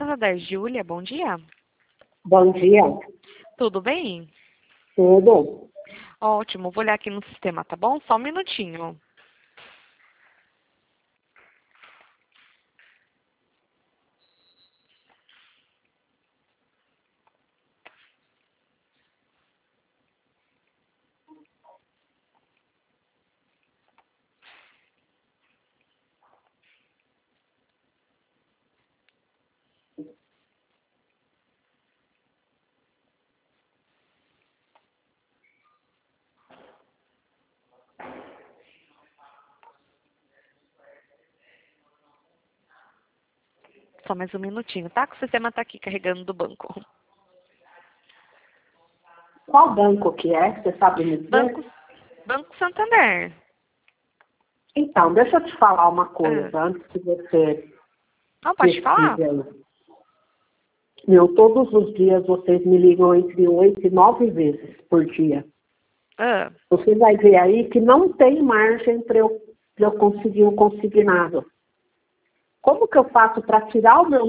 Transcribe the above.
Santander, Júlia, bom dia. Bom dia. Tudo bem? Tudo? Ótimo, vou olhar aqui no sistema, tá bom? Só um minutinho. Só mais um minutinho, tá? Que o sistema tá aqui carregando do banco. Qual banco que é? Você sabe me dizer? Banco Santander. Então, deixa eu te falar uma coisa, antes que você Não, pode falar? pesquise aí. Todos os dias vocês me ligam entre 8 e 9 vezes por dia. Você vai ver aí que não tem margem para eu conseguir um consignado. Como que eu faço para tirar o meu